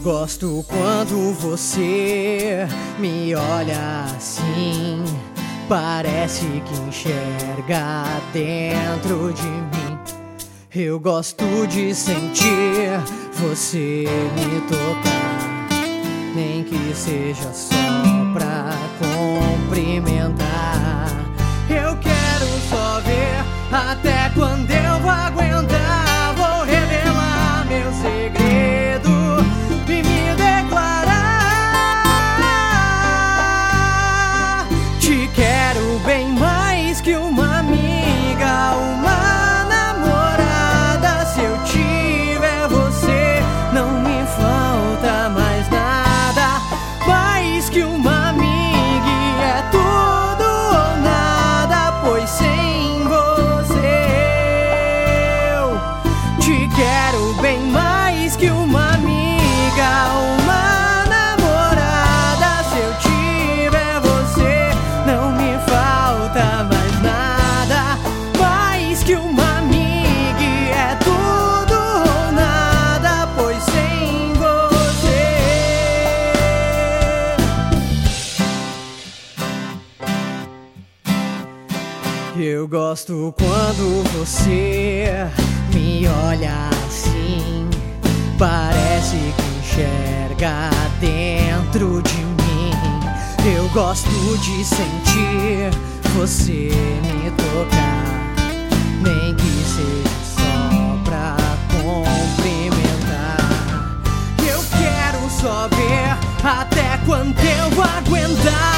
Gosto quando você me olha assim, parece que enxerga dentro de mim. Eu gosto de sentir você me tocar, nem que seja só pra cumprimentar. Eu quero só ver até quando eu vou aguentar. Vou revelar meu segredo e me declarar. Te quero bem mais que uma amiga, uma namorada. Se eu tiver você, não me falta mais nada. Mais que uma amiga, é tudo ou nada, pois sem você eu te quero bem mais que uma amiga, uma namorada. Se eu tiver você, não me falta mais nada. Mais que uma amiga, é tudo ou nada, pois sem você eu gosto quando você me olha assim, parece que enxerga dentro de mim. Eu gosto de sentir você me tocar, nem que seja só pra cumprimentar. Eu quero só ver até quando eu vou aguentar.